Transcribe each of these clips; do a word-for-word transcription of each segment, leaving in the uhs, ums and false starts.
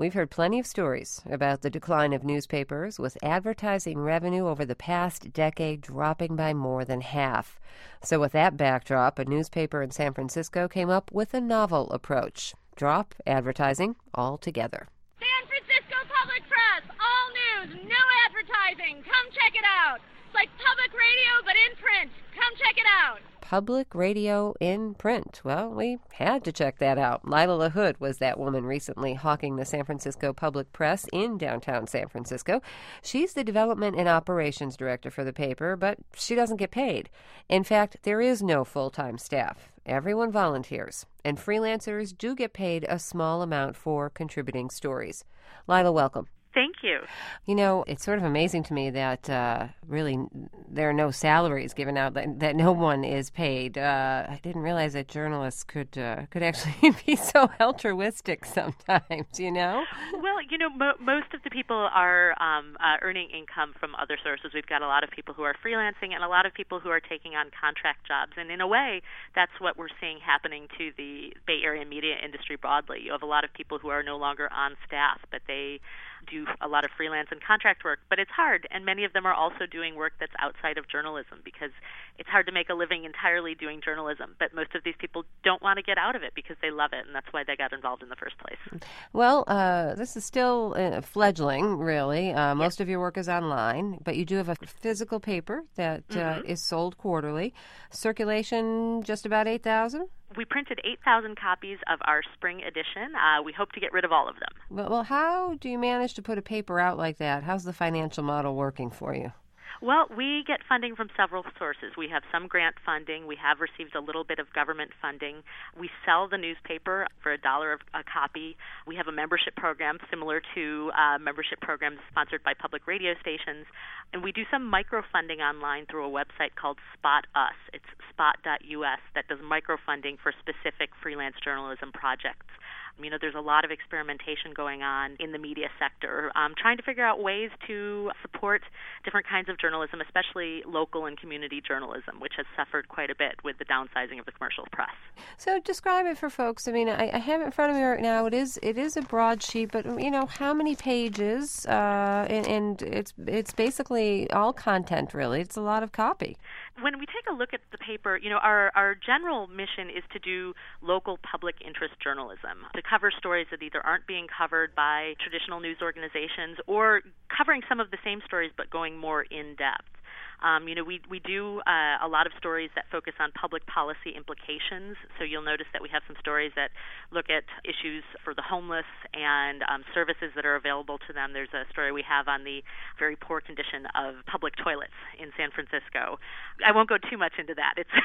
We've heard plenty of stories about the decline of newspapers, with advertising revenue over the past decade dropping by more than half. So with that backdrop, a newspaper in San Francisco came up with a novel approach. Drop advertising altogether. San Francisco Public Press, all news, no advertising. Come check it out. It's like public radio, but in print. Come check it out. Public radio in print. Well, we had to check that out. Lila LaHood was that woman recently hawking the San Francisco Public Press in downtown San Francisco. She's the development and operations director for the paper, but she doesn't get paid. In fact, there is no full-time staff. Everyone volunteers, and freelancers do get paid a small amount for contributing stories. Lila, welcome. Thank you. You know, it's sort of amazing to me that uh, really there are no salaries given out, that, that no one is paid. Uh, I didn't realize that journalists could uh, could actually be so altruistic sometimes, you know? Well, you know, mo- most of the people are um, uh, earning income from other sources. We've got a lot of people who are freelancing and a lot of people who are taking on contract jobs. And in a way, that's what we're seeing happening to the Bay Area media industry broadly. You have a lot of people who are no longer on staff, but they do a lot of freelance and contract work, but it's hard, and many of them are also doing work that's outside of journalism because it's hard to make a living entirely doing journalism, but most of these people don't want to get out of it because they love it, and that's why they got involved in the first place. Well, uh, this is still uh, fledgling, really. Uh, most yes. of your work is online, but you do have a physical paper that uh, mm-hmm. is sold quarterly. Circulation, just about eight thousand? We printed eight thousand copies of our spring edition. Uh, we hope to get rid of all of them. Well, well, how do you manage to put a paper out like that? How's the financial model working for you? Well, we get funding from several sources. We have some grant funding. We have received a little bit of government funding. We sell the newspaper for a dollar a copy. We have a membership program similar to uh, membership programs sponsored by public radio stations. And we do some microfunding online through a website called Spot Us. It's spot dot U S that does microfunding for specific freelance journalism projects. You know, there's a lot of experimentation going on in the media sector, um, trying to figure out ways to support different kinds of journalism, especially local and community journalism, which has suffered quite a bit with the downsizing of the commercial press. So describe it for folks. I mean, I, I have it in front of me right now. It is it is a broadsheet, but, you know, how many pages? Uh, and, and it's it's basically all content, really. It's a lot of copy. When we take a look at the paper, you know, our, our general mission is to do local public interest journalism, to cover stories that either aren't being covered by traditional news organizations or covering some of the same stories but going more in depth. Um, you know, we, we do uh, a lot of stories that focus on public policy implications. So you'll notice that we have some stories that look at issues for the homeless and um, services that are available to them. There's a story we have on the very poor condition of public toilets in San Francisco. I won't go too much into that. It's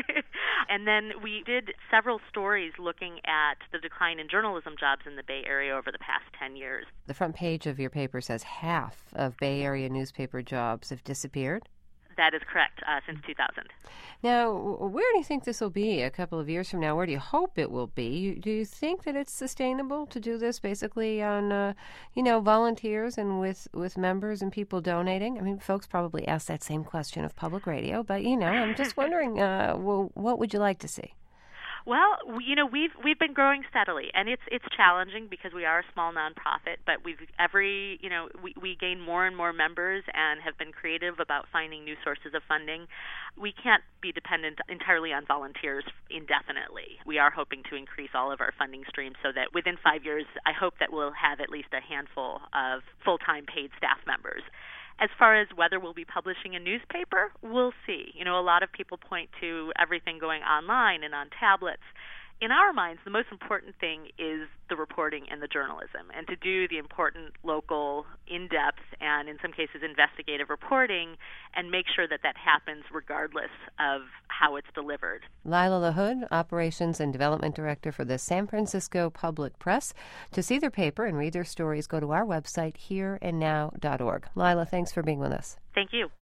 and then we did several stories looking at the decline in journalism jobs in the Bay Area over the past ten years. The front page of your paper says half of Bay Area newspaper jobs have disappeared. That is correct, uh, since two thousand. Now, where do you think this will be a couple of years from now? Where do you hope it will be? Do you think that it's sustainable to do this basically on, uh, you know, volunteers and with, with members and people donating? I mean, folks probably ask that same question of public radio, but, you know, I'm just wondering, uh, well, what would you like to see? Well, you know, we've we've been growing steadily, and it's it's challenging because we are a small nonprofit. But we've every you know we we gain more and more members, and have been creative about finding new sources of funding. We can't be dependent entirely on volunteers indefinitely. We are hoping to increase all of our funding streams so that within five years, I hope that we'll have at least a handful of full-time paid staff members. As far as whether we'll be publishing a newspaper, we'll see. You know, a lot of people point to everything going online and on tablets. In our minds, the most important thing is the reporting and the journalism, and to do the important local, in-depth, and in some cases investigative reporting, and make sure that that happens regardless of how it's delivered. Lila LaHood, Operations and Development Director for the San Francisco Public Press. To see their paper and read their stories, go to our website, here and now dot org. Lila, thanks for being with us. Thank you.